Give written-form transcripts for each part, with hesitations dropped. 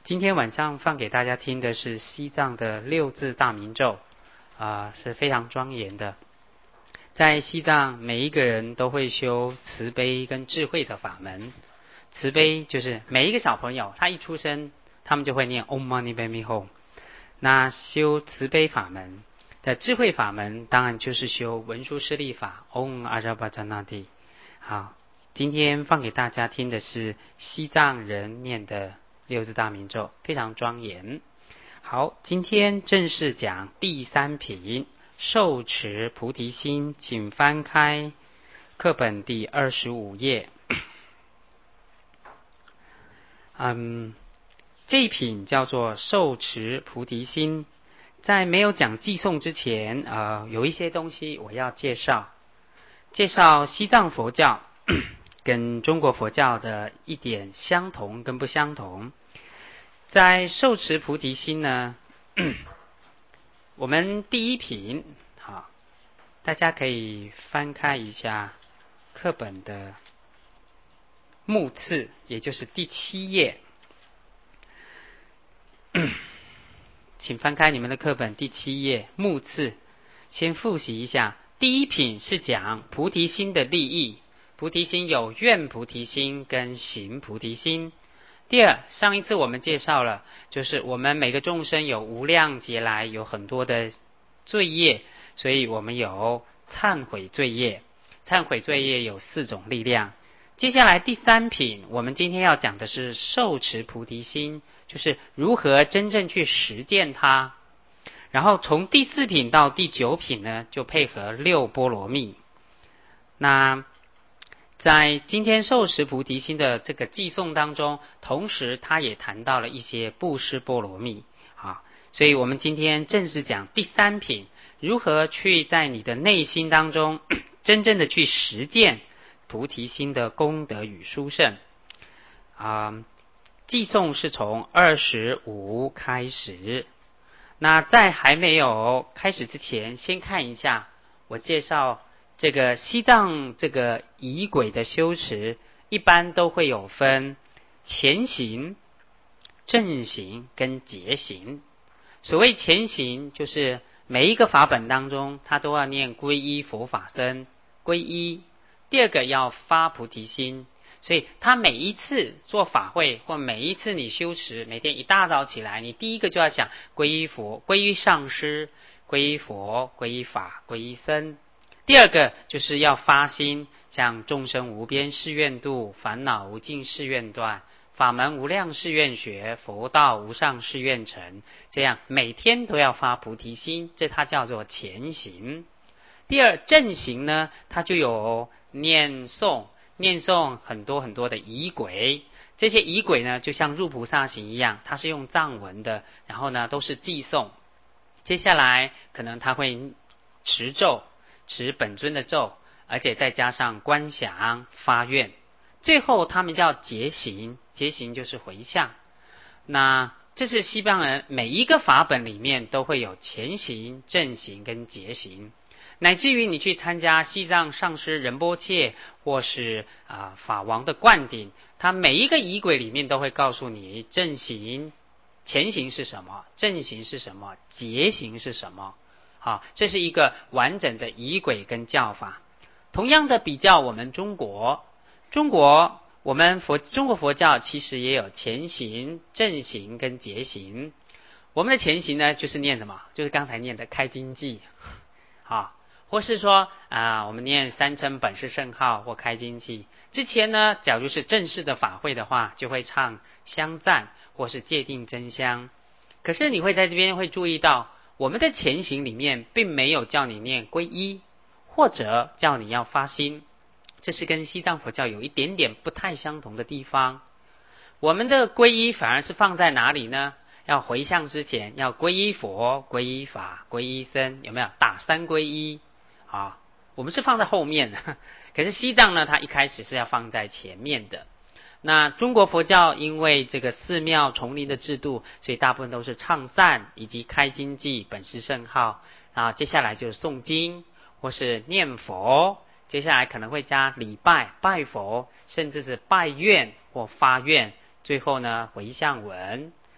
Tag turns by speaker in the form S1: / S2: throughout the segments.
S1: 今天晚上放给大家听的是西藏的六字大明咒，是非常庄严的。在西藏，每一个人都会修慈悲跟智慧的法门。慈悲就是每一个小朋友，他一出生，他们就会念 Om Mani Padme Hum。那修慈悲法门的智慧法门，当然就是修文殊师利法 Om Ajahn-Pacha-Nadi。好，今天放给大家听的是西藏人念的六字大明咒，非常庄严。好，今天正式讲第三品受持菩提心，请翻开课本第25页。这一品叫做受持菩提心。在没有讲偈颂之前，有一些东西我要介绍西藏佛教跟中国佛教的一点相同跟不相同。在受持菩提心呢，我们第一品，好，大家可以翻开一下课本的目次，也就是第7页。请翻开你们的课本第7页目次，先复习一下。第一品是讲菩提心的利益，菩提心有愿菩提心跟行菩提心。第二，上一次我们介绍了，就是我们每个众生有无量劫来有很多的罪业，所以我们有忏悔罪业。忏悔罪业有4种力量。接下来第三品，我们今天要讲的是受持菩提心，就是如何真正去实践它。然后从第4品到第9品呢，就配合6波罗蜜。那在今天受持菩提心的这个偈颂当中，同时他也谈到了一些布施波罗蜜。所以我们今天正式讲第3品，如何去在你的内心当中真正的去实践菩提心的功德与殊胜。偈颂是从25开始。那在还没有开始之前，先看一下我介绍这个西藏这个仪轨的修持，一般都会有分前行、正行跟结行。所谓前行，就是每一个法本当中，他都要念皈依佛法僧，皈依。第二个要发菩提心，所以他每一次做法会，或每一次你修持，每天一大早起来，你第一个就要想皈依佛、皈依上师、皈依佛、皈依法、皈依僧。第二个就是要发心，像众生无边誓愿度，烦恼无尽誓愿断，法门无量誓愿学，佛道无上誓愿成。这样每天都要发菩提心，这它叫做前行。第二，正行呢，它就有念诵很多很多的仪轨。这些仪轨呢，就像入菩萨行一样，它是用藏文的，然后呢都是偈颂。接下来可能他会持咒，持本尊的咒，而且再加上观想发愿。最后他们叫结行，结行就是回向。那这是西方人每一个法本里面都会有前行、正行跟结行。乃至于你去参加西藏上师仁波切或是法王的灌顶，他每一个仪轨里面都会告诉你正行、前行是什么，正行是什么，结行是什么。这是一个完整的仪轨跟教法。同样的比较我们中国我们中国佛教其实也有前行、正行跟结行。我们的前行呢，就是念什么？就是刚才念的开经偈。或是说我们念三称本师圣号或开经偈。之前呢，假如是正式的法会的话，就会唱香赞或是戒定真香。可是你会在这边会注意到，我们的前行里面并没有叫你念皈依，或者叫你要发心。这是跟西藏佛教有一点点不太相同的地方。我们的皈依反而是放在哪里呢？要回向之前要皈依佛、皈依法、皈依僧，有没有打3皈依？我们是放在后面的。可是西藏呢，它一开始是要放在前面的。那中国佛教因为这个寺庙丛林的制度，所以大部分都是唱赞以及开经偈、本师圣号。接下来就是诵经或是念佛，接下来可能会加礼拜、拜佛，甚至是拜愿或发愿，最后呢回向文。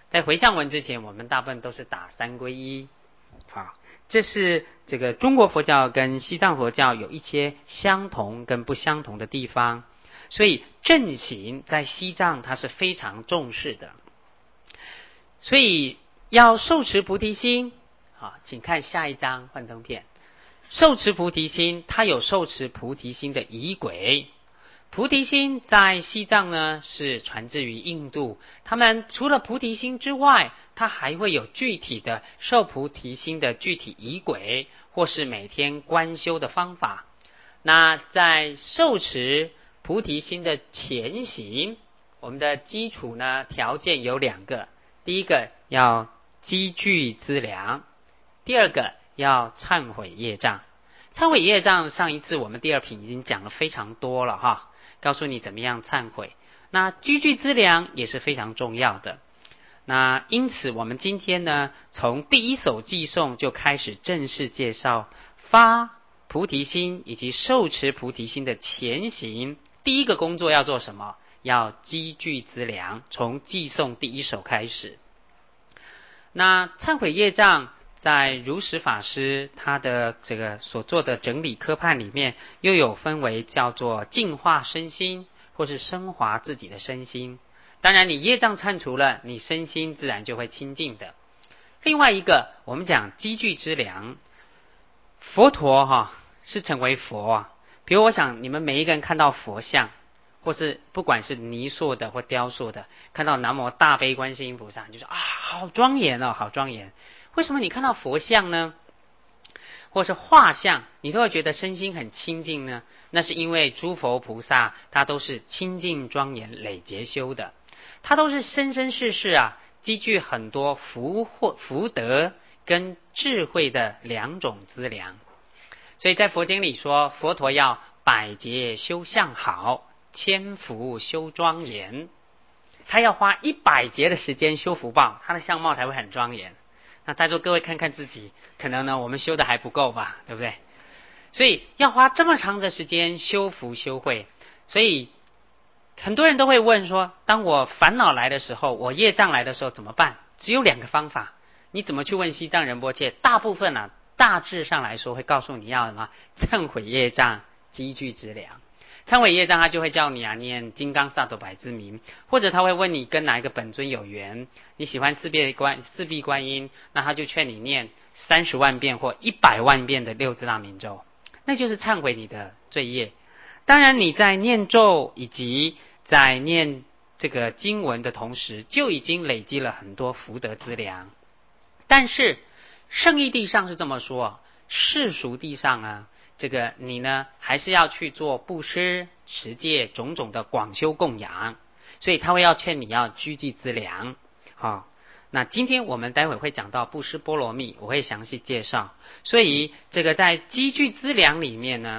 S1: 在回向文之前，我们大部分都是打三皈依。好，这是这个中国佛教跟西藏佛教有一些相同跟不相同的地方。所以正行在西藏它是非常重视的。所以要受持菩提心，好，请看下一张幻灯片。受持菩提心，它有受持菩提心的仪轨。菩提心在西藏呢是传自于印度，他们除了菩提心之外，它还会有具体的受菩提心的具体仪轨，或是每天观修的方法。那在受持菩提心的前行，我们的基础呢条件有2个，第一个要积聚资粮，第二个要忏悔业障。忏悔业障上一次我们第2品已经讲了非常多了哈，告诉你怎么样忏悔。那积聚资粮也是非常重要的。那因此我们今天呢从第1首偈颂就开始正式介绍发菩提心以及受持菩提心的前行。第一个工作要做什么？要积聚资粮，从偈颂第1首开始。那忏悔业障在如实法师他的这个所做的整理科判里面，又有分为叫做净化身心，或是升华自己的身心。当然你业障忏除了，你身心自然就会清净的。另外一个我们讲积聚资粮，佛陀是成为佛啊。比如我想你们每一个人看到佛像，或是不管是泥塑的或雕塑的，看到南无大悲观世音菩萨，你就说好庄严哦，好庄严。为什么你看到佛像呢，或是画像，你都会觉得身心很清净呢？那是因为诸佛菩萨他都是清净庄严累劫修的，他都是生生世世积聚很多福德跟智慧的2种资粮。所以在佛经里说，佛陀要百劫修相好，千福修庄严。他要花100劫的时间修福报，他的相貌才会很庄严。那在座各位看看自己，可能呢我们修的还不够吧，对不对？所以要花这么长的时间修福修慧。所以很多人都会问说，当我烦恼来的时候，我业障来的时候怎么办？只有2个方法。你怎么去问西藏仁波切？大部分大致上来说会告诉你要什么？忏悔业障，积聚资粮。忏悔业障他就会叫你念金刚萨埵百字明，或者他会问你跟哪一个本尊有缘，你喜欢四臂观音，那他就劝你念30万遍或100万遍的6字大明咒，那就是忏悔你的罪业。当然你在念咒以及在念这个经文的同时，就已经累积了很多福德资粮。但是圣义地上是这么说，世俗地上这个你呢还是要去做布施、持戒种种的广修供养，所以他会要劝你要积聚资粮。那今天我们待会会讲到布施波罗蜜，我会详细介绍。所以这个在积聚资粮里面呢，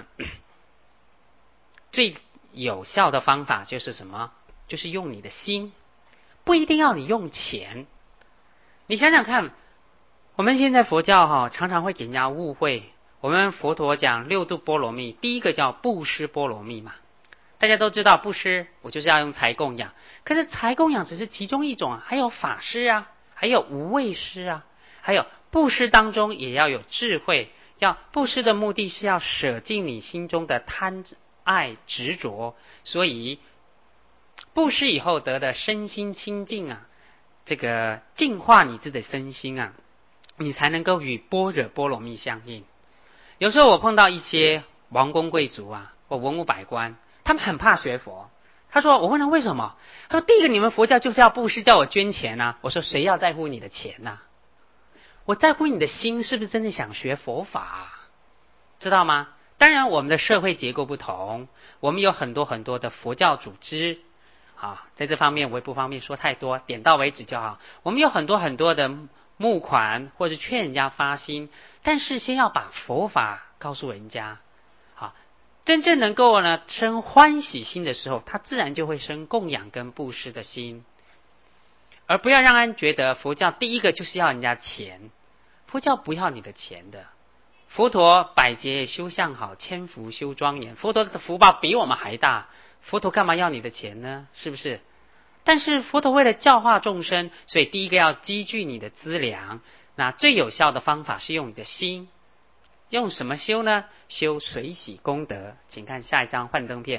S1: 最有效的方法就是什么？就是用你的心，不一定要你用钱。你想想看，我们现在佛教常常会给人家误会。我们佛陀讲6度波罗蜜，第一个叫布施波罗蜜嘛。大家都知道布施，我就是要用财供养。可是财供养只是其中一种还有法施还有无畏施还有布施当中也要有智慧。要布施的目的是要舍尽你心中的贪爱执着，所以布施以后得的身心清净这个净化你自己的身心你才能够与般若波罗蜜相应。有时候我碰到一些王公贵族或文武百官，他们很怕学佛。我问他为什么？他说第一个，你们佛教就是要布施，叫我捐钱我说谁要在乎你的钱我在乎你的心是不是真的想学佛法知道吗？当然我们的社会结构不同，我们有很多很多的佛教组织在这方面我也不方便说太多，点到为止就好。我们有很多很多的募款或者劝人家发心，但是先要把佛法告诉人家真正能够生欢喜心的时候，他自然就会生供养跟布施的心。而不要让人觉得佛教第一个就是要人家钱，佛教不要你的钱的。佛陀百劫修相好，千福修庄严，佛陀的福报比我们还大，佛陀干嘛要你的钱呢？是不是？ 但是佛陀为了教化众生，所以第一个要积聚你的资粮。那最有效的方法是用你的心。用什么修呢？修随喜功德。请看下一张幻灯片。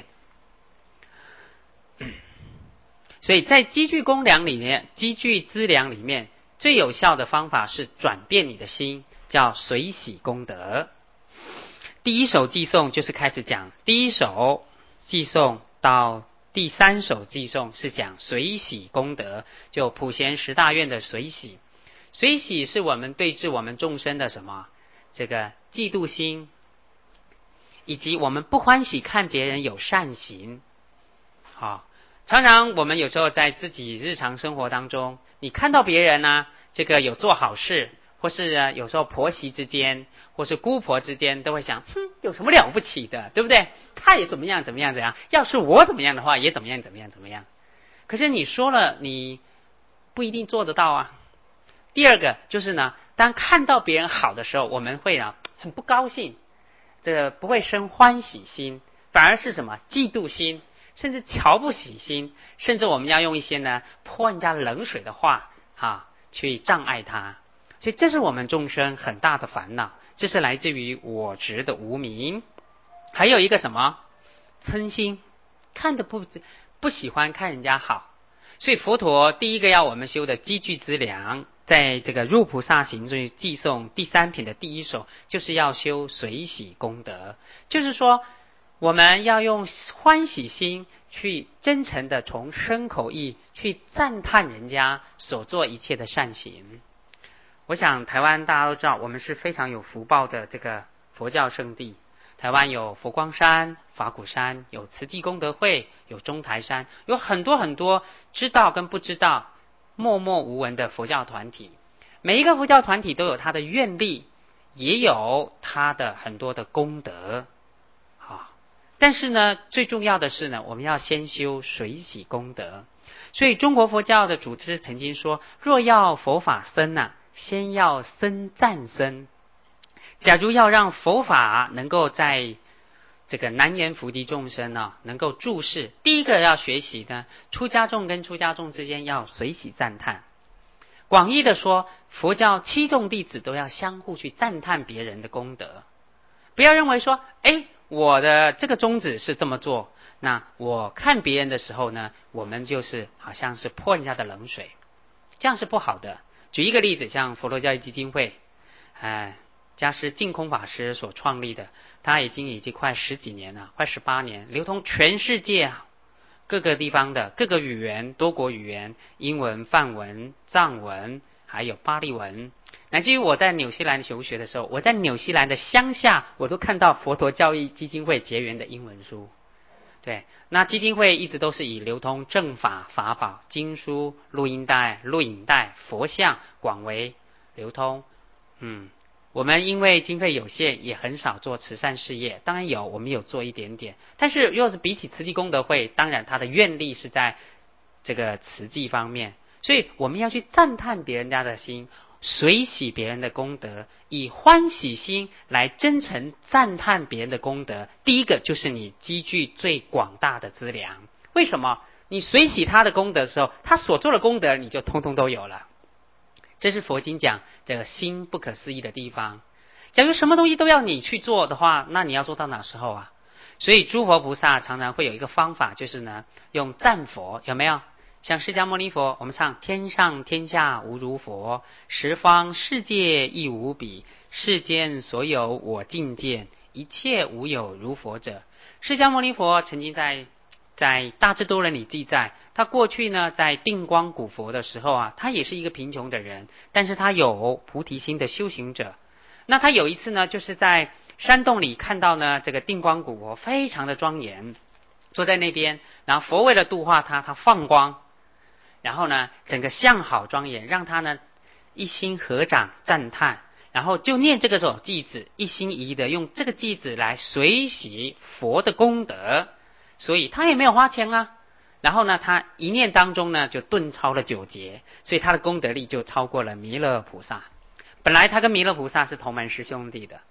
S1: 所以在积聚公粮里面，积聚资粮里面，最有效的方法是转变你的心，叫随喜功德。第一首寄颂就是开始讲，第一首寄颂到第三首寄颂是讲随喜功德，就普贤十大愿的随喜。随喜是我们对治我们众生的什么？这个嫉妒心，以及我们不欢喜看别人有善行。好，常常我们有时候在自己日常生活当中，你看到别人呢，这个有做好事，或是有时候婆媳之间，或是姑婆之间，都会想，有什么了不起的，对不对？他也怎么样怎么样怎样，要是我怎么样的话，也怎么样怎么样怎么样。可是你说了，你不一定做得到啊。第二个就是呢，当看到别人好的时候，我们会很不高兴，这个不会生欢喜心，反而是什么？嫉妒心，甚至瞧不起心，甚至我们要用一些呢泼人家冷水的话去障碍他。所以这是我们众生很大的烦恼，这是来自于我执的无明。还有一个什么？嗔心，看得不喜欢看人家好。所以佛陀第一个要我们修的积聚资粮，在这个入菩萨行中寄颂第三品的第一首，就是要修随喜功德。就是说我们要用欢喜心去真诚的从身口意去赞叹人家所做一切的善行。我想台湾大家都知道，我们是非常有福报的这个佛教圣地。台湾有佛光山、法鼓山，有慈济功德会，有中台山，有很多很多知道跟不知道、默默无闻的佛教团体。每一个佛教团体都有它的愿力，也有它的很多的功德。但是呢，最重要的是呢，我们要先修随喜功德。所以中国佛教的祖师曾经说，若要佛法僧先要僧赞僧。假如要让佛法能够在这个南阎浮提众生能够注视，第一个要学习呢，出家众跟出家众之间要随喜赞叹。广义的说，佛教七众弟子都要相互去赞叹别人的功德，不要认为说，我的这个宗旨是这么做，那我看别人的时候呢，我们就是好像是泼人家的冷水，这样是不好的。举一个例子，像佛陀教育基金会，家师净空法师所创立的，他已经快10几年了，快18年，流通全世界各个地方的各个语言，多国语言，英文、梵文、藏文，还有巴利文。乃至于我在纽西兰求学的时候，我在纽西兰的乡下，我都看到佛陀教育基金会结缘的英文书。对，那基金会一直都是以流通正法、法宝、经书、录音带、录影带、佛像广为流通。我们因为经费有限，也很少做慈善事业。当然有，我们有做一点点，但是若是比起慈济功德会，当然它的愿力是在这个慈济方面。所以我们要去赞叹别人家的心，随喜别人的功德，以欢喜心来真诚赞叹别人的功德。第一个就是你积聚最广大的资粮。为什么？你随喜他的功德的时候，他所做的功德你就通通都有了。这是佛经讲这个心不可思议的地方。假如什么东西都要你去做的话，那你要做到哪时候啊？所以诸佛菩萨常常会有一个方法，就是呢用赞佛，有没有？像释迦牟尼佛，我们唱天上天下无如佛，十方世界亦无比，世间所有我净见，一切无有如佛者。释迦牟尼佛曾经在大智度论里记载，他过去呢在定光古佛的时候他也是一个贫穷的人，但是他有菩提心的修行者。那他有一次呢，就是在山洞里看到呢这个定光古佛非常的庄严，坐在那边，然后佛为了度化他放光，然后呢整个相好庄严，让他呢一心合掌赞叹，然后就念这个首偈子，一心一意的用这个偈子来随喜佛的功德。所以他也没有花钱然后呢他一念当中呢就顿超了9劫，所以他的功德力就超过了弥勒菩萨。本来他跟弥勒菩萨是同门师兄弟的，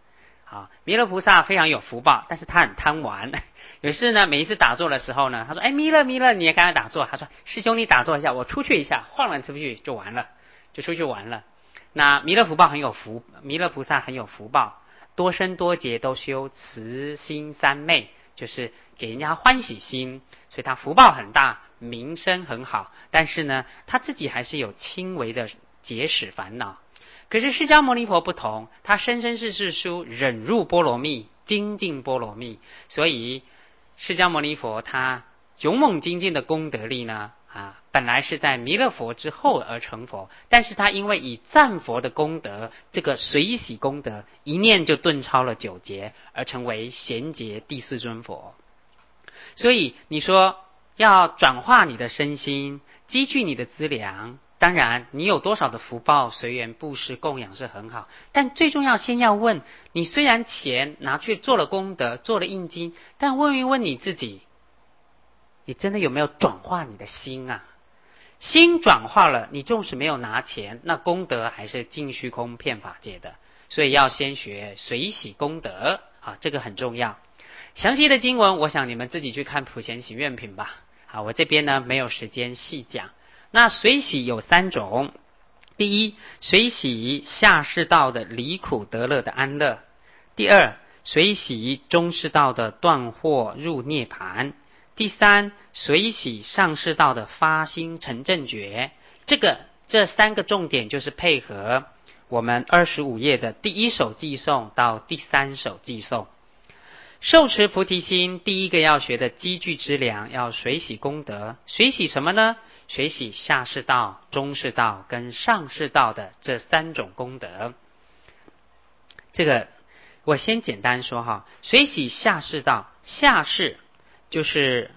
S1: 好，弥勒菩萨非常有福报，但是他很贪玩。有一次呢，每一次打坐的时候呢，他说：“哎，弥勒，你也刚才打坐。”他说：“师兄，你打坐一下，我出去一下，晃来出去就完了，就出去玩了。”那弥勒菩萨很有福报，多生多劫都修慈心三昧，就是给人家欢喜心，所以他福报很大，名声很好。但是呢，他自己还是有轻微的结使烦恼。可是释迦牟尼佛不同，他生生世世修忍入波罗蜜，精进波罗蜜，所以释迦牟尼佛他勇猛精进的功德力呢，本来是在弥勒佛之后而成佛，但是他因为以赞佛的功德，这个随喜功德，一念就顿超了9劫，而成为贤劫第4尊佛。所以你说要转化你的身心，积聚你的资粮，当然你有多少的福报，随缘布施供养是很好，但最重要先要问你，虽然钱拿去做了功德，做了印经，但问一问你自己，你真的有没有转化你的心啊？心转化了，你纵使没有拿钱，那功德还是尽虚空遍法界的。所以要先学随喜功德这个很重要。详细的经文我想你们自己去看普贤行愿品吧。我这边呢没有时间细讲。那随喜有3种，第一，随喜下士道的离苦得乐的安乐；第二，随喜中士道的断惑入涅盘；第三，随喜上士道的发心成正觉。这3个重点就是配合我们25页的第1首偈颂到第3首偈颂。受持菩提心，第一个要学的积聚之粮，要随喜功德。随喜什么呢？随喜下士道、中士道跟上士道的这3种功德。这个我先简单说随喜下士道，下士就是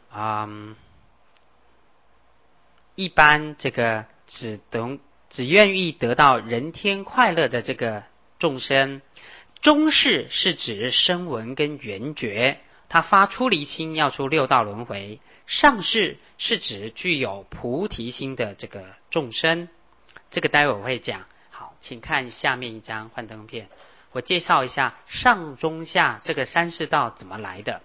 S1: 一般这个只愿意得到人天快乐的这个众生。中士是指声闻跟缘觉，他发出离心要出6道轮回。上士是指具有菩提心的这个众生，这个待会我会讲。好，请看下面一张幻灯片，我介绍一下上中下这个3世道怎么来的。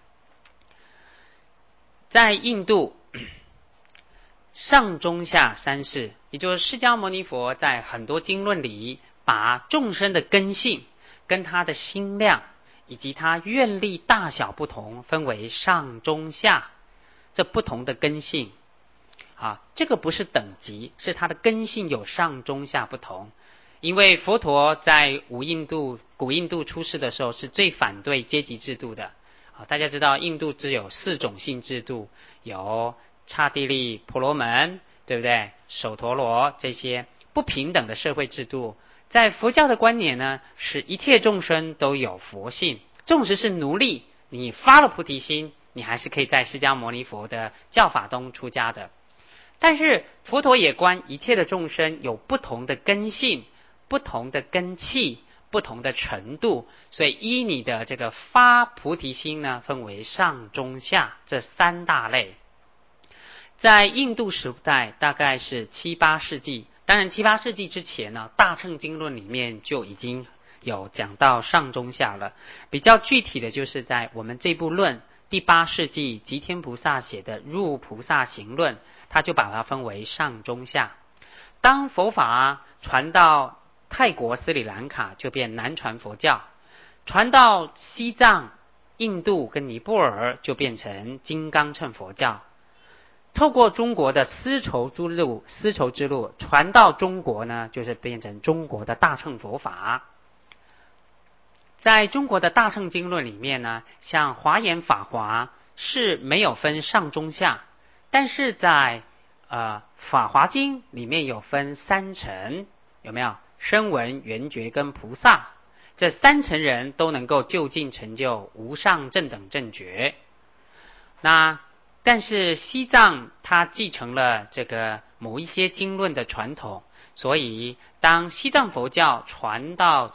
S1: 在印度，上中下3世，也就是释迦牟尼佛在很多经论里把众生的根性跟他的心量以及他愿力大小不同，分为上中下这不同的根性这个不是等级，是他的根性有上中下不同。因为佛陀在古印度出世的时候是最反对阶级制度的大家知道印度只有4种姓制度，有刹帝利、婆罗门，对不对？首陀罗，这些不平等的社会制度。在佛教的观念呢，是一切众生都有佛性，纵使是奴隶，你发了菩提心，你还是可以在释迦牟尼佛的教法中出家的。但是佛陀也观一切的众生有不同的根性、不同的根器、不同的程度，所以依你的这个发菩提心呢，分为上中下这3大类。在印度时代大概是7、8世纪，当然7、8世纪之前呢，大乘经论里面就已经有讲到上中下了。比较具体的就是在我们这部论第8世纪吉天菩萨写的入菩萨行论，他就把它分为上中下。当佛法传到泰国斯里兰卡，就变南传佛教；传到西藏、印度跟尼泊尔，就变成金刚乘佛教。透过中国的丝绸之路传到中国呢，就是变成中国的大乘佛法。在中国的大乘经论里面呢，像华严、法华是没有分上中下，但是在法华经里面有分3层，有没有？声闻、缘觉跟菩萨，这3层人都能够就近成就无上正等正觉。但是西藏它继承了这个某一些经论的传统，所以当西藏佛教传到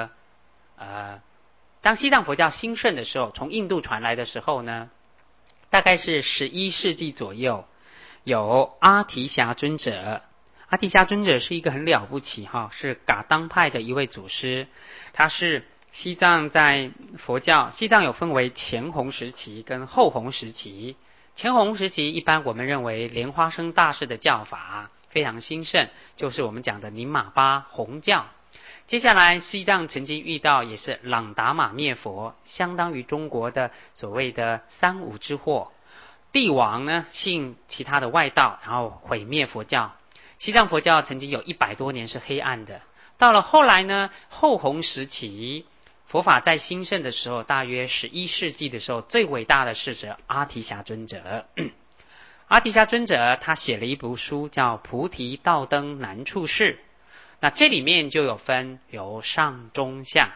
S1: 当西藏佛教兴盛的时候，从印度传来的时候呢，大概是11世纪左右，有阿提霞尊者。阿提霞尊者是一个很了不起是噶当派的一位祖师，他是西藏在佛教，西藏有分为前弘时期跟后弘时期。前弘时期一般我们认为莲花生大师的教法非常兴盛，就是我们讲的宁玛巴弘教。接下来西藏曾经遇到也是朗达玛灭佛，相当于中国的所谓的三武之祸。帝王呢信其他的外道，然后毁灭佛教。西藏佛教曾经有100多年是黑暗的。到了后来呢，后弘时期佛法在兴盛的时候，大约11世纪的时候，最伟大的是指阿提霞尊者。阿提霞尊者他写了一部书叫《菩提道灯难处释》，那这里面就有上中下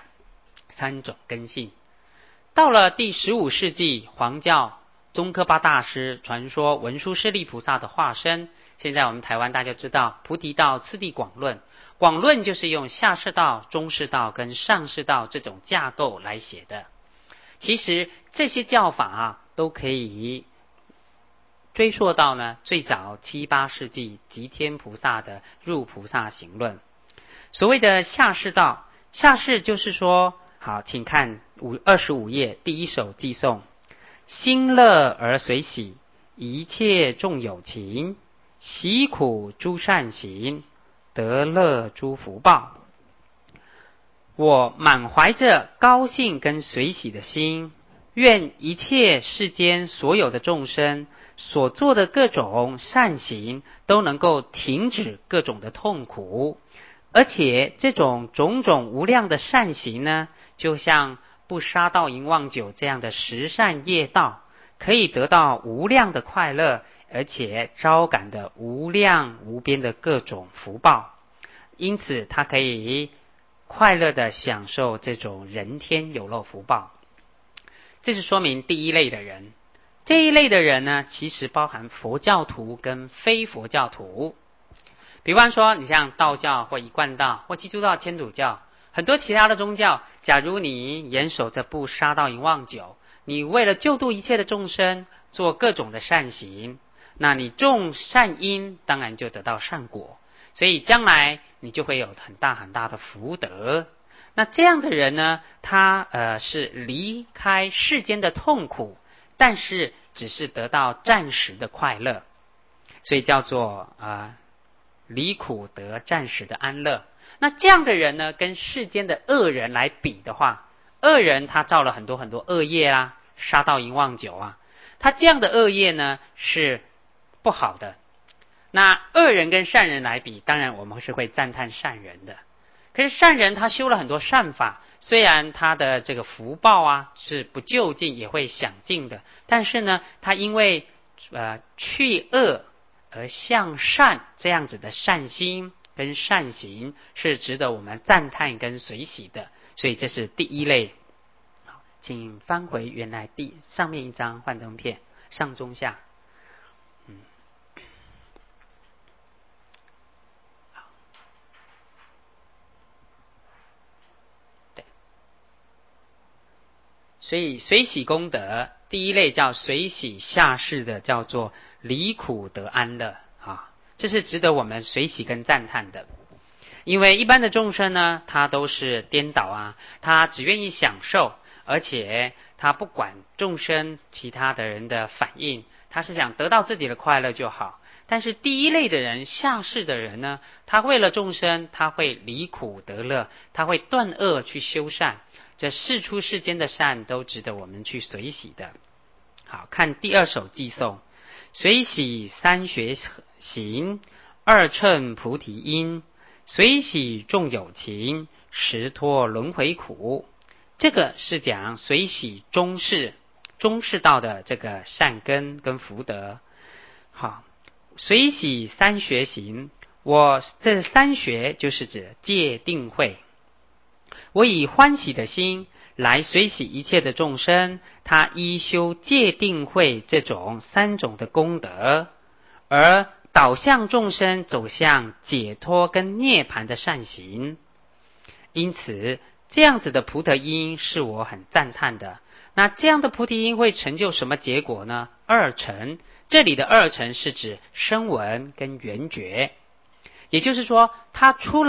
S1: 3种根性。到了第15世纪，黄教宗喀巴大师传说文殊师利菩萨的化身，现在我们台湾大家知道菩提道次第广论，广论就是用下士道、中士道跟上士道这种架构来写的。其实这些教法都可以追溯到呢最早7、8世纪吉天菩萨的入菩萨行论。所谓的下士道，下士就是说，好，请看25页第1首偈颂：心乐而随喜，一切众有情，喜苦诸善行，得乐诸福报。我满怀着高兴跟随喜的心，愿一切世间所有的众生所做的各种善行都能够停止各种的痛苦，而且这种种种无量的善行呢，就像不杀盗淫妄酒这样的十善业道，可以得到无量的快乐，而且招感的无量无边的各种福报。因此他可以快乐的享受这种人天有漏福报。这是说明第一类的人。这一类的人呢，其实包含佛教徒跟非佛教徒。比方说你像道教或一贯道或基督教、天主教，很多其他的宗教，假如你严守着不杀盗淫妄酒，你为了救度一切的众生做各种的善行，那你种善因当然就得到善果，所以将来你就会有很大很大的福德。那这样的人呢，他是离开世间的痛苦，但是只是得到暂时的快乐，所以叫做离苦得暂时的安乐。那这样的人呢，跟世间的恶人来比的话，恶人他造了很多很多恶业啦，杀盗淫妄酒啊，他这样的恶业呢是不好的。那恶人跟善人来比，当然我们是会赞叹善人的。可是善人他修了很多善法，虽然他的这个福报是不究竟也会享尽的，但是呢，他因为去恶而向善，这样子的善心跟善行是值得我们赞叹跟随喜的。所以这是第一类。好，请翻回原来上面一张幻灯片，上中下。所以随喜功德第一类叫随喜下士的，叫做离苦得安乐这是值得我们随喜跟赞叹的。因为一般的众生呢，他都是颠倒他只愿意享受，而且他不管众生其他的人的反应，他是想得到自己的快乐就好。但是第一类的人，下士的人呢，他为了众生，他会离苦得乐，他会断恶去修善，这世出世间的善都值得我们去随喜的。好，看第2首偈颂：随喜3学行，2乘菩提因，随喜众有情，实脱轮回苦。这个是讲随喜中士道的这个善根跟福德。好，随喜3学行，这3学就是指戒定慧。我以欢喜的心来随喜一切的众生，他依修戒定慧这种3种的功德，而导向众生走向解脱跟涅槃的善行。因此这样子的菩提因是我很赞叹的。那这样的菩提因会成就什么结果呢？2乘，这里的2乘是指声闻跟缘觉。也就是说，他出了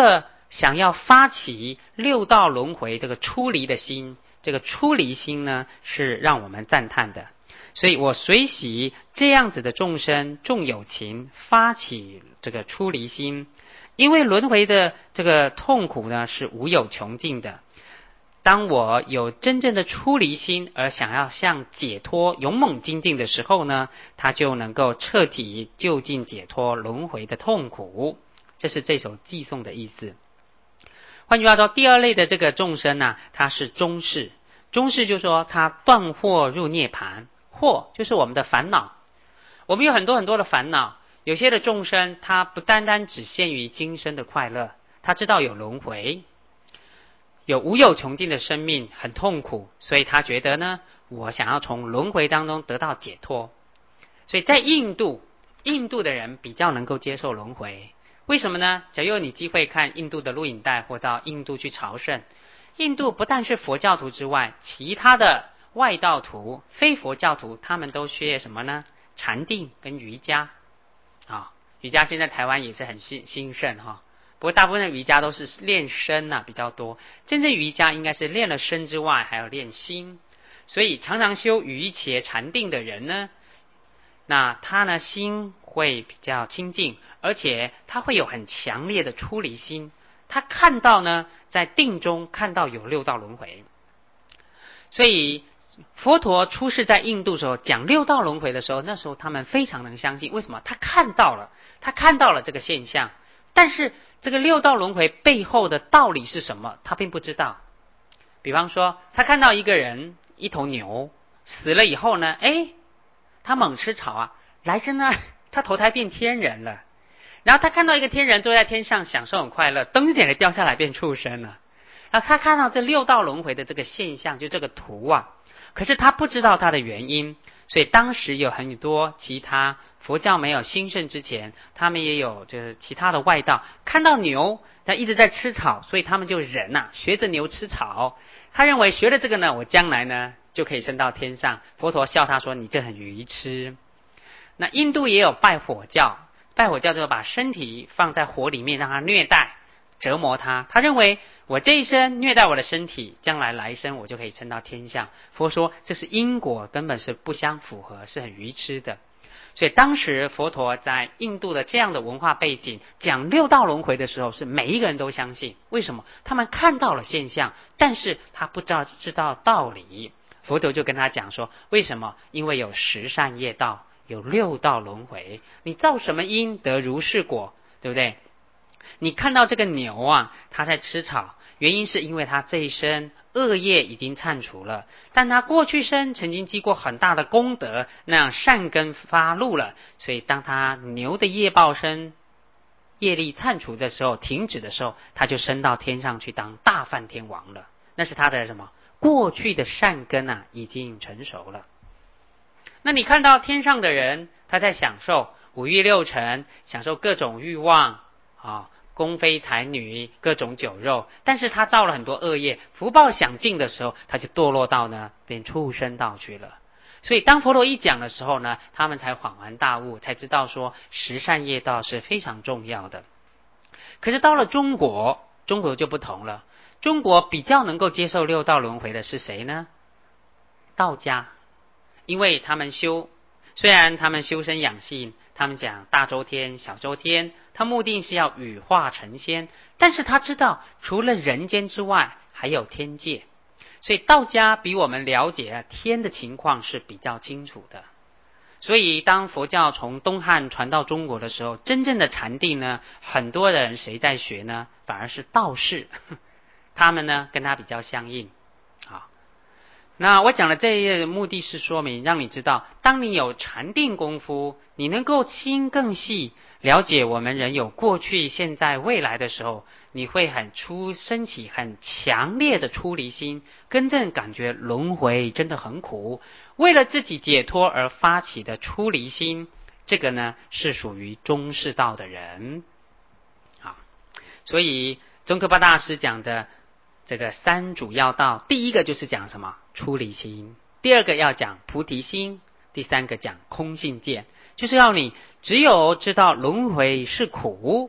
S1: 想要发起六道轮回这个出离的心，这个出离心呢是让我们赞叹的。所以我随喜这样子的众生重有情发起这个出离心，因为轮回的这个痛苦呢是无有穷尽的。当我有真正的出离心而想要向解脱勇猛精进的时候呢，他就能够彻底就近解脱轮回的痛苦。这是这首偈颂的意思。换句话说，第二类的这个众生呢，他是中士。中士就是说他断惑入涅槃，惑就是我们的烦恼。我们有很多很多的烦恼，有些的众生他不单单只限于今生的快乐，他知道有轮回，有无有穷尽的生命，很痛苦，所以他觉得呢，我想要从轮回当中得到解脱。所以在印度的人比较能够接受轮回。为什么呢？假如有你机会看印度的录影带，或到印度去朝圣，印度不但是佛教徒之外，其他的外道徒、非佛教徒，他们都学什么呢？禅定跟瑜伽瑜伽现在台湾也是很兴盛不过大部分的瑜伽都是练身比较多，真正瑜伽应该是练了身之外还要练心。所以常常修瑜伽禅定的人呢，那他呢心会比较清净，而且他会有很强烈的出离心。他看到呢，在定中看到有六道轮回。所以佛陀出世在印度的时候讲六道轮回的时候，那时候他们非常能相信。为什么？他看到了这个现象，但是这个六道轮回背后的道理是什么，他并不知道。比方说他看到一个人，一头牛死了以后呢，他猛吃草来生呢他投胎变天人了。然后他看到一个天人坐在天上享受很快乐，噔一点的掉下来变畜生了。然后他看到这六道轮回的这个现象，就这个图可是他不知道它的原因。所以当时有很多其他佛教没有兴盛之前，他们也有就是其他的外道看到牛他一直在吃草，所以他们就人学着牛吃草。他认为学了这个呢，我将来呢就可以升到天上。佛陀笑他说，你这很愚痴。那印度也有拜火教，就是把身体放在火里面让他虐待折磨他。他认为我这一生虐待我的身体，将来生我就可以升到天上。佛说这是因果，根本是不相符合，是很愚痴的。所以当时佛陀在印度的这样的文化背景讲六道轮回的时候，是每一个人都相信。为什么？他们看到了现象，但是他不知道道理。佛陀就跟他讲说，为什么？因为有十善业道，有六道轮回，你造什么因得如是果，对不对？你看到这个牛它在吃草，原因是因为它这一生恶业已经忏除了，但它过去生曾经积过很大的功德，那样善根发露了，所以当它牛的业报身业力忏除的时候，停止的时候，它就升到天上去当大梵天王了。那是它的什么？过去的善根已经成熟了。那你看到天上的人，他在享受五欲六尘，享受各种欲望宫妃才女，各种酒肉，但是他造了很多恶业，福报享尽的时候，他就堕落到呢变畜生道去了。所以当佛陀一讲的时候呢，他们才恍然大悟，才知道说十善业道是非常重要的。可是到了中国就不同了。中国比较能够接受六道轮回的是谁呢？道家。因为他们虽然他们修身养性，他们讲大周天小周天，他目的是要羽化成仙，但是他知道除了人间之外还有天界。所以道家比我们了解天的情况是比较清楚的。所以当佛教从东汉传到中国的时候，真正的禅定呢，很多人谁在学呢？反而是道士，他们呢跟他比较相应。那我讲的这一页的目的是说明，让你知道当你有禅定功夫，你能够心更细了解我们人有过去现在未来的时候，你会升起很强烈的出离心，真正感觉轮回真的很苦，为了自己解脱而发起的出离心，这个呢是属于中士道的人。所以宗喀巴大师讲的这个三主要道，第一个就是讲什么？出离心。第二个要讲菩提心，第三个讲空性见，就是要你只有知道轮回是苦，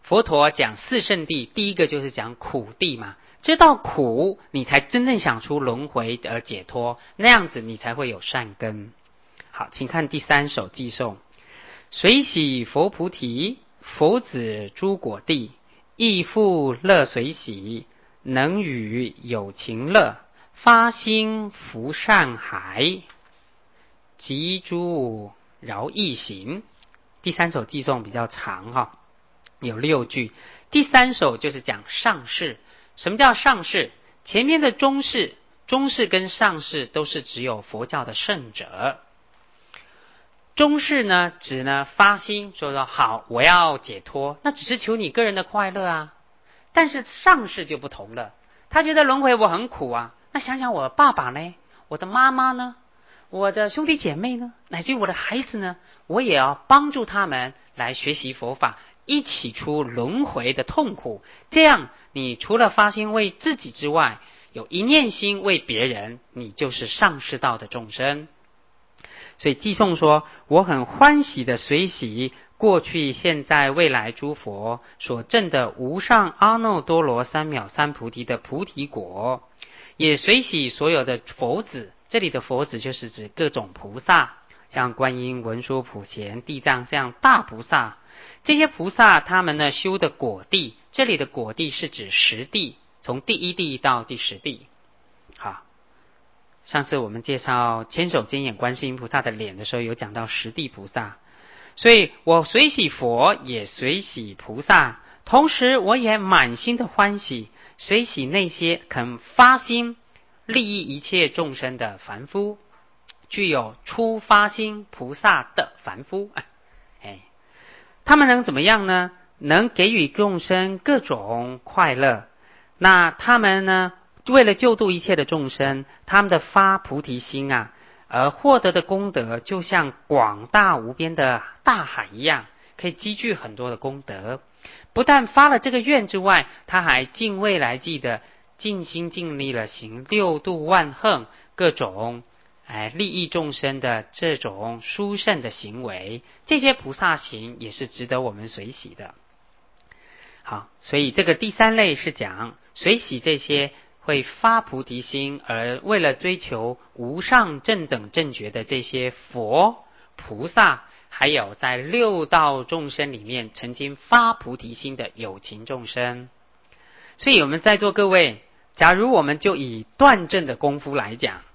S1: 佛陀讲四圣谛，第一个就是讲苦谛嘛，知道苦，你才真正想出轮回而解脱，那样子你才会有善根。好，请看第3首偈颂：随喜佛菩提，佛子诸果地，亦复乐随喜，能与有情乐，发心福善海，及诸饶益行。第3首偈颂比较长哈，有6句。第3首就是讲上士。什么叫上士？前面的中士跟上士都是只有佛教的圣者。中士呢，指呢发心说好，我要解脱，那只是求你个人的快乐啊。但是上士就不同了，他觉得轮回我很苦啊，那想想我爸爸呢，我的妈妈呢，我的兄弟姐妹呢，乃至于我的孩子呢，我也要帮助他们来学习佛法，一起出轮回的痛苦。这样你除了发心为自己之外，有一念心为别人，你就是上士道的众生。所以偈颂说，我很欢喜的随喜过去现在未来诸佛所证的无上阿耨多罗三藐三菩提的菩提果，也随喜所有的佛子。这里的佛子就是指各种菩萨，像观音、文殊、普贤、地藏这样大菩萨。这些菩萨他们呢修的果地，这里的果地是指10地，从第1地到第10地。好，上次我们介绍千手千眼观世音菩萨的脸的时候，有讲到10地菩萨。所以我随喜佛，也随喜菩萨，同时我也满心的欢喜，随喜那些肯发心利益一切众生的凡夫，具有初发心菩萨的凡夫。他们能怎么样呢？能给予众生各种快乐。那他们呢，为了救度一切的众生，他们的发菩提心啊，而获得的功德就像广大无边的大海一样，可以积聚很多的功德。不但发了这个愿之外，他还尽未来际的尽心尽力了行6度万行各种利益众生的这种殊胜的行为，这些菩萨行也是值得我们随喜的。好，所以这个第3类是讲随喜这些会发菩提心而为了追求无上正等正觉的这些佛菩萨，还有在6道众生里面曾经发菩提心的有情众生。所以我们在座各位，假如我们就以断证的功夫来讲，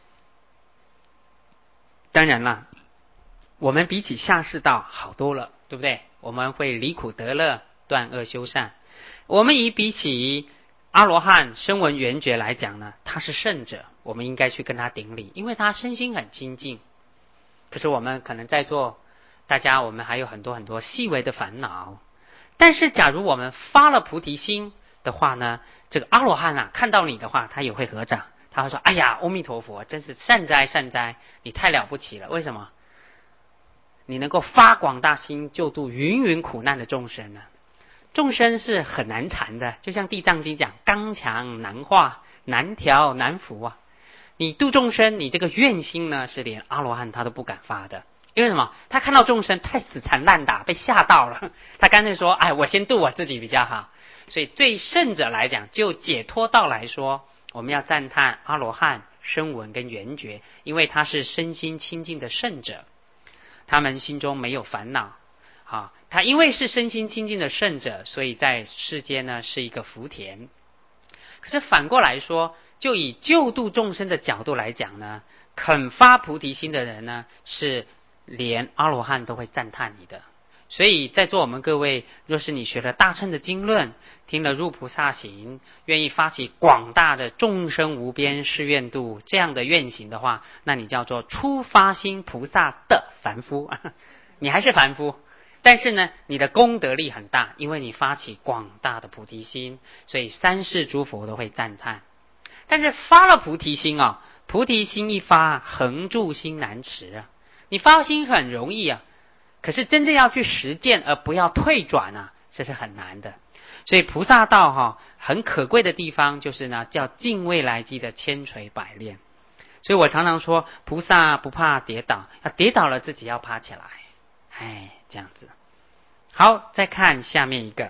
S1: 当然了，我们比起下士道好多了，对不对？我们会离苦得乐，断恶修善。我们比起阿罗汉声闻缘觉来讲呢，他是圣者，我们应该去跟他顶礼，因为他身心很清净。可是我们可能在座大家，我们还有很多细微的烦恼。但是假如我们发了菩提心的话呢，这个阿罗汉啊，看到你的话，他也会合掌，他会说：哎呀，阿弥陀佛，真是善哉善哉，你太了不起了。为什么？你能够发广大心，救度芸芸苦难的众生呢？众生是很难缠的，就像地藏经讲，刚强难化，难调难服啊。你度众生，你这个愿心呢，是连阿罗汉他都不敢发的。因为什么？他看到众生太死缠烂打，被吓到了，他干脆说：哎，我先度我自己比较好。所以对圣者来讲，就解脱道来说，我们要赞叹阿罗汉、声闻跟缘觉，因为他是身心清净的圣者，他们心中没有烦恼。他因为是身心清净的圣者，所以在世间呢是一个福田。可是反过来说，就以救度众生的角度来讲呢，肯发菩提心的人呢，是连阿罗汉都会赞叹你的。所以在座我们各位，若是你学了大乘的经论，听了入菩萨行，愿意发起广大的众生无边誓愿度这样的愿行的话，那你叫做初发心菩萨的凡夫。你还是凡夫，但是呢，你的功德力很大，因为你发起广大的菩提心，所以三世诸佛都会赞叹。但是发了菩提心啊，菩提心一发，恒住心难持啊。你发心很容易啊，可是真正要去实践而不要退转啊，这是很难的。所以菩萨道很可贵的地方就是呢，叫尽未来际的千锤百炼。所以我常常说，菩萨不怕跌倒，跌倒了自己要爬起来。这样子。好，再看下面一个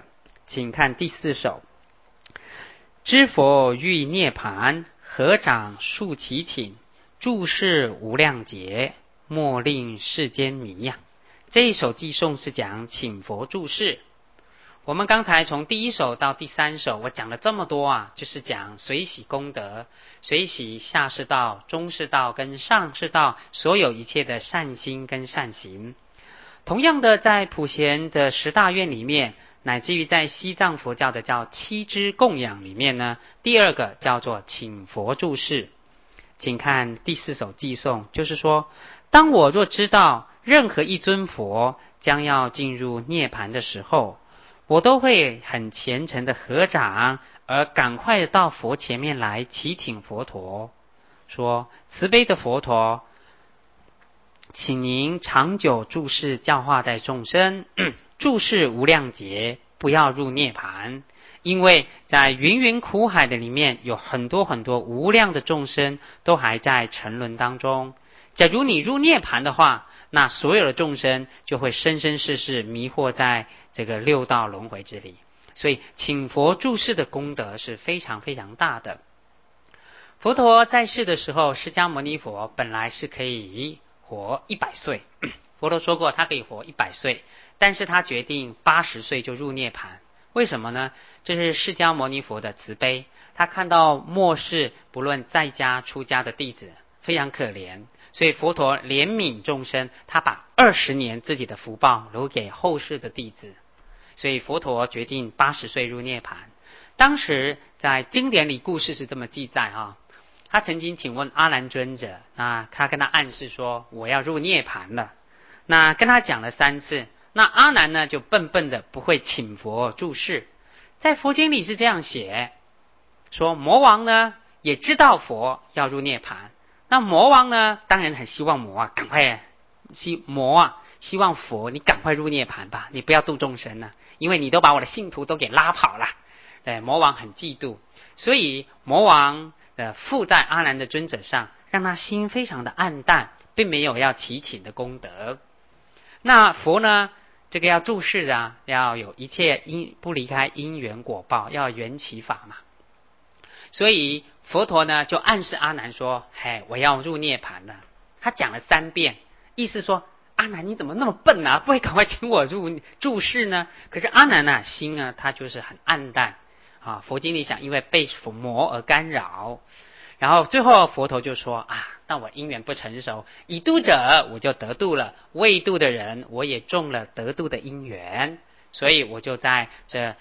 S1: 请看第4首。知佛欲涅盘，合掌竖其请，注释无量劫，莫令世间迷呀。这一首偈颂是讲请佛注释。我们刚才从第1首到第3首，我讲了这么多啊，就是讲随喜功德，随喜下士道、中士道跟上士道所有一切的善心跟善行。同样的，在普贤的10大愿里面，乃至于在西藏佛教的叫7支供养里面呢，第2个叫做请佛注释。请看第4首偈颂，就是说，当我若知道任何一尊佛将要进入涅盘的时候，我都会很虔诚的合掌，而赶快的到佛前面来祈请佛陀，说：慈悲的佛陀，请您长久注释教化在众生，注释无量劫，不要入涅盘。因为在芸芸苦海的里面，有很多很多无量的众生都还在沉沦当中。假如你入涅盘的话，那所有的众生就会生生世世迷惑在这个6道轮回之里。所以请佛注释的功德是非常非常大的。佛陀在世的时候，释迦牟尼佛本来是可以活100岁，佛陀说过他可以活100岁，但是他决定80岁就入涅盘。为什么呢？这是释迦牟尼佛的慈悲，他看到末世不论在家出家的弟子非常可怜，所以佛陀怜悯众生，他把20年自己的福报留给后世的弟子，所以佛陀决定80岁入涅盘。当时在经典里故事是这么记载啊，他曾经请问阿难尊者，那他跟他暗示说我要入涅盘了，那跟他讲了3次，那阿难呢就笨笨的不会请佛注释。在佛经里是这样写，说魔王呢也知道佛要入涅盘，那魔王呢当然很希望赶快希望佛你赶快入涅盘吧，你不要度众生了，因为你都把我的信徒都给拉跑了。对，魔王很嫉妒，所以魔王附在阿难的尊者上，让他心非常的暗淡，并没有要祈请的功德。那佛呢这个要注释啊，要有一切不离开因缘果报，要缘起法嘛。所以佛陀呢就暗示阿难说，我要入涅盘了。他讲了3遍，意思说阿难你怎么那么笨啊，不会赶快请我入注释呢？可是阿难啊心啊他就是很暗淡啊。佛经里讲，因为被魔而干扰，然后最后佛陀就说那我因缘不成熟，已度者我就得度了，未度的人我也中了得度的因缘，所以我就在这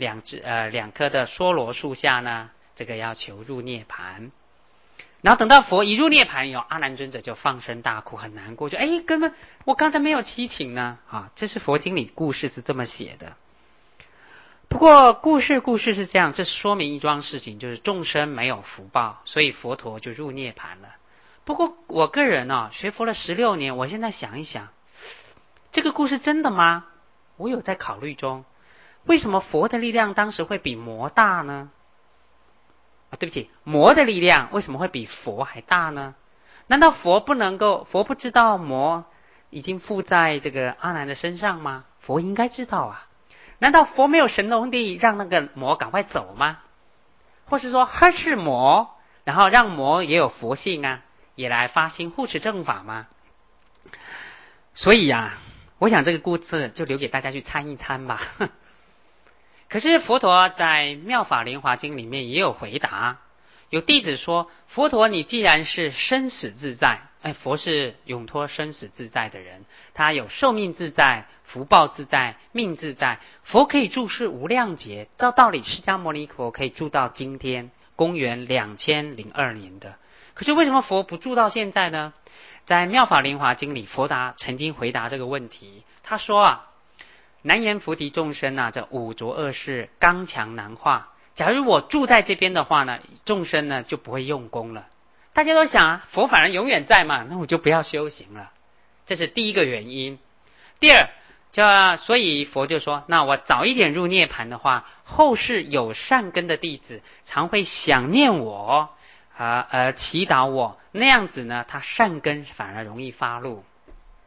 S1: 2棵的娑罗树下呢，这个要求入涅盘。然后等到佛一入涅盘以后，阿难尊者就放声大哭，很难过，就根本我刚才没有祈请呢这是佛经里故事是这么写的。不过故事是这样，这说明一桩事情，就是众生没有福报，所以佛陀就入涅盘了。不过我个人学佛了16年，我现在想一想，这个故事真的吗？我有在考虑中，为什么佛的力量当时会比魔大呢？对不起，魔的力量为什么会比佛还大呢？难道佛不知道魔已经附在这个阿难的身上吗？佛应该知道啊。难道佛没有神通力让那个魔赶快走吗？或是说呵斥魔，然后让魔也有佛性啊，也来发心护持正法吗？所以我想这个故事就留给大家去参一参吧。可是佛陀在《妙法莲华经》里面也有回答，有弟子说，佛陀你既然是生死自在，佛是永脱生死自在的人，他有寿命自在、福报自在、命自在，佛可以住世无量劫。照道理释迦牟尼佛可以住到今天公元2002年的，可是为什么佛不住到现在呢？在《妙法莲华经》里，佛曾经回答这个问题，他说难言菩提众生这五浊恶世刚强难化，假如我住在这边的话呢，众生呢就不会用功了。大家都想佛反而永远在嘛，那我就不要修行了，这是第一个原因。第二，所以佛就说，那我早一点入涅盘的话，后世有善根的弟子常会想念我祈祷我，那样子呢他善根反而容易发露。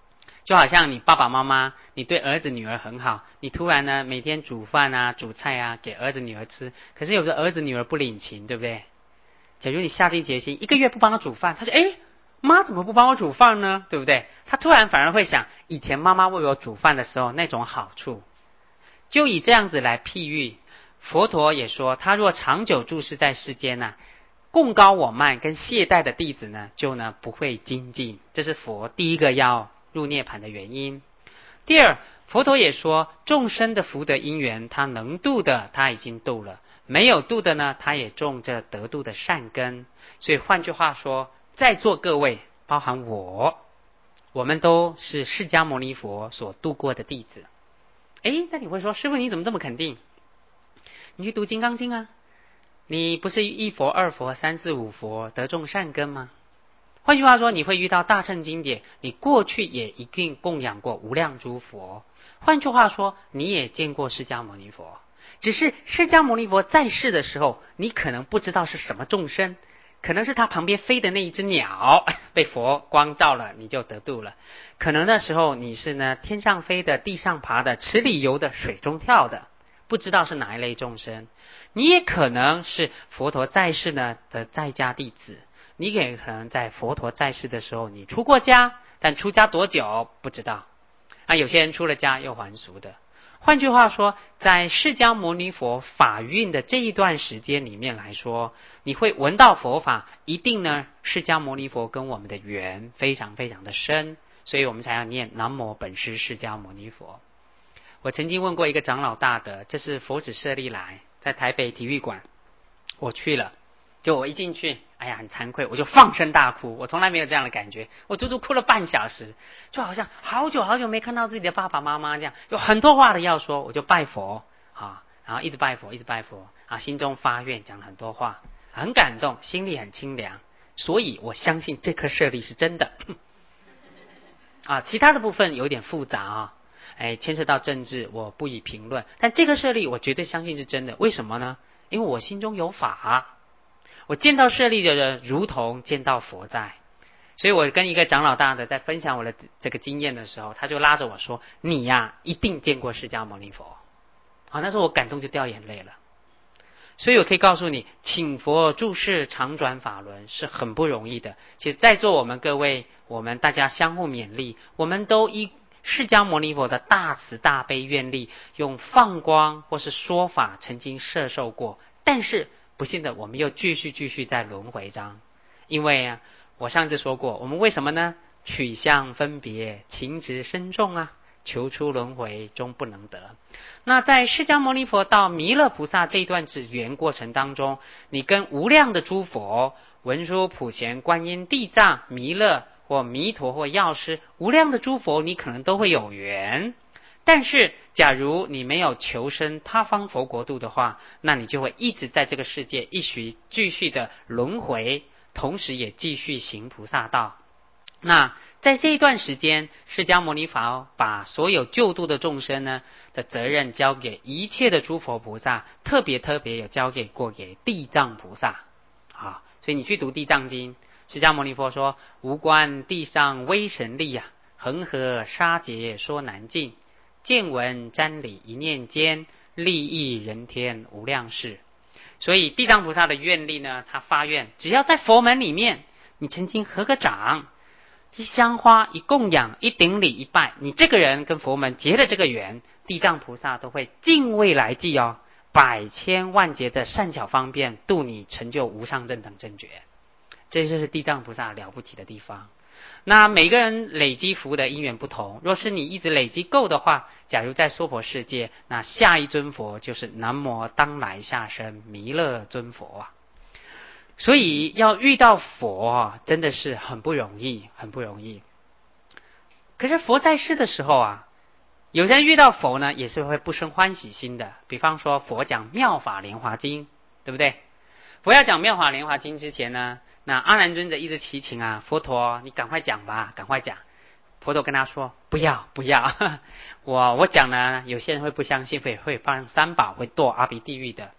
S1: 就好像你爸爸妈妈，你对儿子女儿很好，你突然呢每天煮饭啊、煮菜啊给儿子女儿吃，可是有的儿子女儿不领情，对不对？假如你下定决心1个月不帮他煮饭，他说妈怎么不帮我煮饭呢？对不对？他突然反而会想以前妈妈为我煮饭的时候那种好处。就以这样子来譬喻，佛陀也说，他若长久住世在世间呢，贡高我慢跟懈怠的弟子呢，就呢不会精进。这是佛第一个要入涅槃的原因。第二，佛陀也说，众生的福德因缘，他能度的他已经度了，没有度的呢，他也种着得度的善根。所以换句话说，在座各位，包含我们都是释迦牟尼佛所度过的弟子。那你会说，师父你怎么这么肯定？你去读金刚经啊，你不是一佛二佛三四五佛得种善根吗？换句话说，你会遇到大乘经典，你过去也一定供养过无量诸佛。换句话说，你也见过释迦牟尼佛，只是释迦牟尼佛在世的时候，你可能不知道是什么众生，可能是他旁边飞的那一只鸟被佛光照了，你就得度了。可能那时候你是呢天上飞的、地上爬的、池里游的、水中跳的，不知道是哪一类众生。你也可能是佛陀在世呢的在家弟子，你也可能在佛陀在世的时候你出过家，但出家多久不知道啊。有些人出了家又还俗的。换句话说，在释迦牟尼佛法运的这一段时间里面来说，你会闻到佛法，一定呢释迦牟尼佛跟我们的缘非常非常的深，所以我们才要念南无本师释迦牟尼佛。我曾经问过一个长老大德，这是佛子舍利来，在台北体育馆，我去了，就我一进去，很惭愧，我就放声大哭。我从来没有这样的感觉，我足足哭了半小时，就好像好久好久没看到自己的爸爸妈妈这样，有很多话的要说，我就拜佛然后一直拜佛，一直拜佛心中发愿，讲了很多话，很感动，心里很清凉。所以我相信这颗舍利是真的其他的部分有点复杂牵涉到政治，我不予评论。但这个舍利我绝对相信是真的，为什么呢？因为我心中有法，我见到舍利的人如同见到佛在。所以我跟一个长老大的在分享我的这个经验的时候，他就拉着我说，你呀一定见过释迦牟尼佛那时候我感动就掉眼泪了。所以我可以告诉你，请佛住世常转法轮是很不容易的。其实在座我们各位，我们大家相互勉励，我们都依释迦牟尼佛的大慈大悲愿力，用放光或是说法曾经摄受过，但是不幸的我们又继续在轮回中。因为我上次说过，我们为什么呢？取相分别，情执深重求出轮回终不能得。那在释迦牟尼佛到弥勒菩萨这一段指缘过程当中，你跟无量的诸佛，文殊、普贤、观音、地藏、弥勒或弥陀或药师，无量的诸佛你可能都会有缘。但是假如你没有求生他方佛国度的话，那你就会一直在这个世界继续的轮回，同时也继续行菩萨道。那在这一段时间，释迦牟尼佛把所有救度的众生呢的责任交给一切的诸佛菩萨，特别有交给地藏菩萨所以你去读地藏经，释迦牟尼佛说，无观地上威神力恒河沙劫说难尽，见闻瞻礼一念间，利益人天无量事。所以地藏菩萨的愿力呢，他发愿，只要在佛门里面，你曾经合个掌，一香花，一供养，一顶礼，一拜，你这个人跟佛门结了这个缘，地藏菩萨都会尽未来际百千万劫的善巧方便度你成就无上正等正觉。这就是地藏菩萨了不起的地方。那每个人累积福的因缘不同，若是你一直累积够的话，假如在娑婆世界，那下一尊佛就是南无当来下生弥勒尊佛所以要遇到佛真的是很不容易，很不容易。可是佛在世的时候有些人遇到佛呢，也是会不生欢喜心的。比方说佛讲妙法莲华经，对不对？佛要讲妙法莲华经之前呢，那阿难尊者一直祈请佛陀你赶快讲吧，赶快讲。佛陀跟他说，不要我讲呢，有些人会不相信，会放三宝，会堕阿鼻地狱的。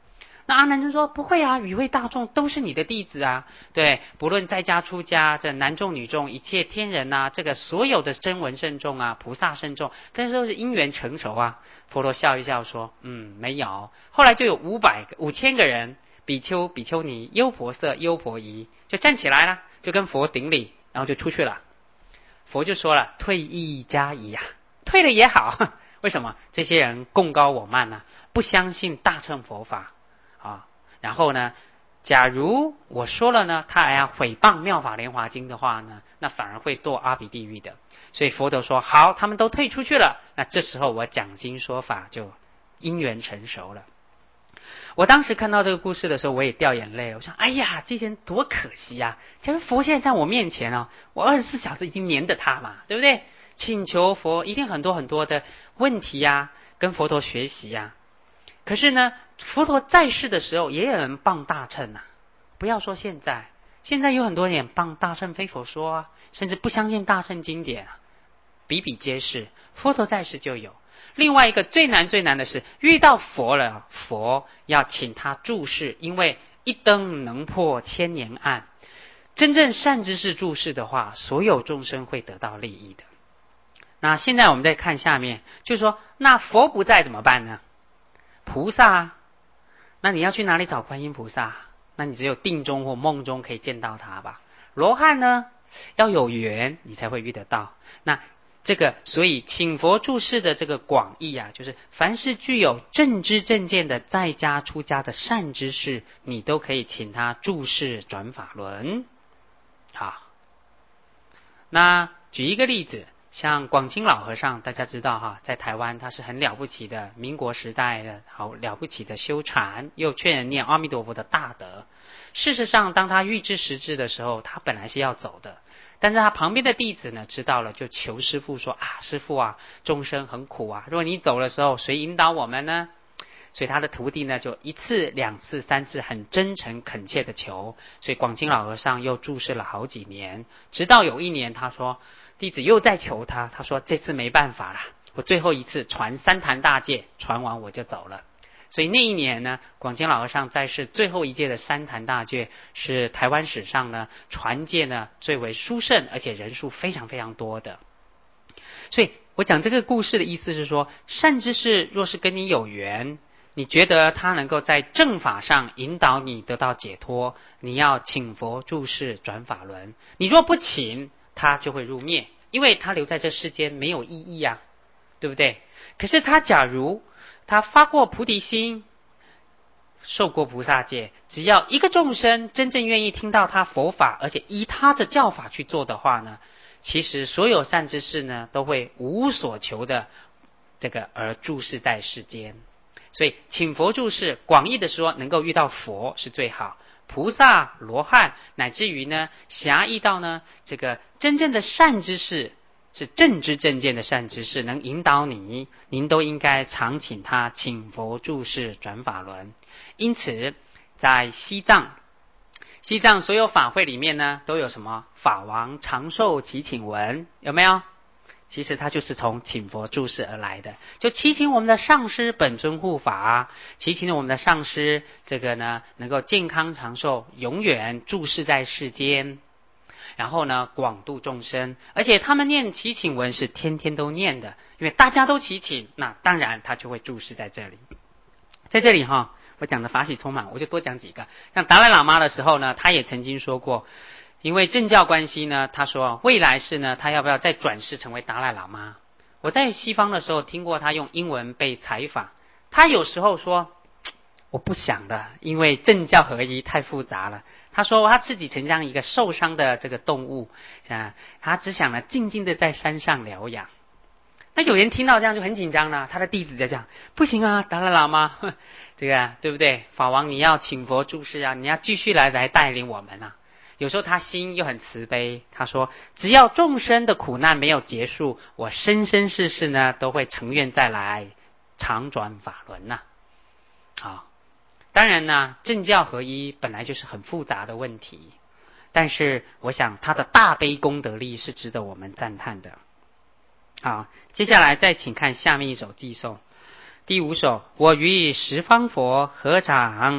S1: 那阿难尊说不会啊，与会大众都是你的弟子啊，对，不论在家出家，这男众女众，一切天人啊，这个所有的声闻圣众啊，菩萨圣众，但是都是因缘成熟啊。佛陀笑一笑说，没有。后来就有5000个人，比丘、比丘尼、优婆塞、优婆夷，就站起来了，就跟佛顶礼，然后就出去了。佛就说了，退亦加矣啊，退了也好。为什么？这些人共高我慢啊，不相信大乘佛法啊。然后呢，假如我说了呢，他还要毁谤妙法莲华经的话呢，那反而会堕阿鼻地狱的。所以佛陀说好，他们都退出去了，那这时候我讲经说法就因缘成熟了。我当时看到这个故事的时候，我也掉眼泪。我想，哎呀，这些人多可惜啊！假如佛现在在我面前啊，我24小时已经黏着他嘛，对不对？请求佛一定很多很多的问题呀，跟佛陀学习呀。可是呢，佛陀在世的时候也有人谤大乘啊，不要说现在，现在有很多人也谤大乘非佛说啊，甚至不相信大乘经典啊，比比皆是。佛陀在世就有。另外一个最难的是遇到佛了，佛要请他注释，因为一灯能破千年暗。真正善知识注释的话，所有众生会得到利益的。那现在我们再看下面，就是说，那佛不在怎么办呢？菩萨啊，那你要去哪里找观音菩萨？那你只有定中或梦中可以见到他吧。罗汉呢，要有缘你才会遇得到。那这个，所以请佛注释的这个广义啊，就是凡是具有正知正见的在家出家的善知识，你都可以请他注释转法轮。好，那举一个例子，像广清老和尚，大家知道哈，在台湾他是很了不起的，民国时代的好了不起的修禅，又劝人念阿弥陀佛的大德。事实上，当他预知时至的时候，他本来是要走的。但是他旁边的弟子呢，知道了就求师父说啊，师父啊，众生很苦啊，如果你走的时候，谁引导我们呢？所以他的徒弟呢，就1次、2次、3次很真诚恳切的求。所以广清老和尚又注释了好几年，直到有一年，他说弟子又在求他，他说这次没办法了，我最后一次传三坛大戒，传完我就走了。所以那一年呢，广清老和尚在世最后一届的三坛大戒，是台湾史上呢传戒呢最为殊胜，而且人数非常非常多的。所以我讲这个故事的意思是说，善知识若是跟你有缘，你觉得他能够在正法上引导你得到解脱，你要请佛注释转法轮。你若不请，他就会入灭，因为他留在这世间没有意义啊，对不对？可是他假如他发过菩提心，受过菩萨戒，只要一个众生真正愿意听到他佛法，而且依他的教法去做的话呢，其实所有善知识呢都会无所求的这个而注释在世间。所以请佛注释，广义的说，能够遇到佛是最好，菩萨、罗汉，乃至于呢狭义到呢这个真正的善知识，是正知正见的善知识，能引导你，您都应该常请他请佛注释转法轮。因此在西藏所有法会里面呢，都有什么法王长寿祈请文，有没有？其实它就是从请佛注释而来的，就祈请我们的上师本尊护法，祈请我们的上师这个呢能够健康长寿，永远注释在世间，然后呢广度众生。而且他们念祈请文是天天都念的，因为大家都祈请，那当然他就会注释在这里。在这里哈，我讲的法喜充满，我就多讲几个。像达赖喇嘛的时候呢，他也曾经说过，因为政教关系呢，他说未来世呢，他要不要再转世成为达赖喇嘛？我在西方的时候听过他用英文被采访，他有时候说我不想的，因为政教合一太复杂了。他说他自己曾像一个受伤的这个动物啊，他只想呢静静的在山上疗养。那有人听到这样就很紧张了，他的弟子在讲不行啊，达赖喇嘛，这个对不对？法王你要请佛注释啊，你要继续来带领我们啊。有时候他心又很慈悲，他说只要众生的苦难没有结束，我生生世世呢都会成愿再来常转法轮呐。好，当然呢，政教合一本来就是很复杂的问题，但是我想他的大悲功德力是值得我们赞叹的。好，接下来再请看下面一首偈颂。第5首，我于十方佛合掌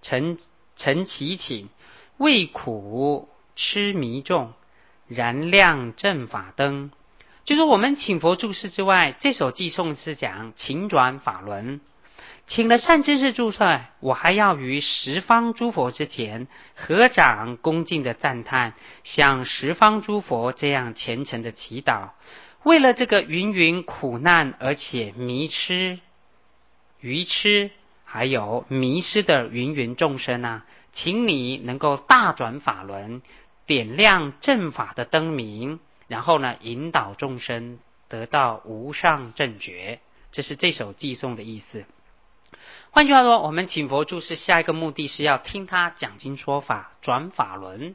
S1: 陈其请，味苦痴迷众，燃亮正法灯。就是我们请佛注释之外，这首偈颂是讲请转法轮。请了善知识注释，我还要于十方诸佛之前合掌恭敬的赞叹，向十方诸佛这样虔诚的祈祷。为了这个芸芸苦难而且迷痴、愚痴还有迷失的芸芸众生啊，请你能够大转法轮，点亮正法的灯明，然后呢，引导众生得到无上正觉。这是这首偈颂的意思。换句话说，我们请佛注释下一个目的是要听他讲经说法，转法轮。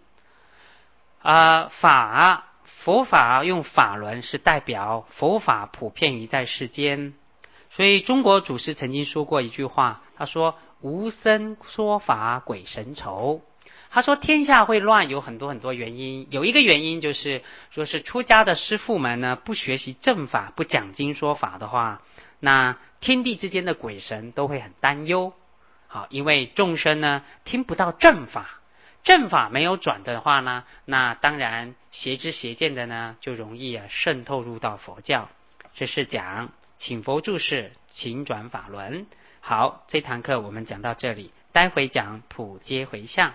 S1: 佛法用法轮是代表佛法普遍于在世间。所以中国祖师曾经说过一句话，他说无僧说法鬼神愁。他说天下会乱有很多原因，有一个原因就是说是出家的师父们呢不学习正法，不讲经说法的话，那天地之间的鬼神都会很担忧。好，因为众生呢听不到正法，正法没有转的话呢，那当然邪知邪见的呢就容易渗透入到佛教。这是讲请佛注释，请转法轮。好，这堂课我们讲到这里，待会讲普皆回向。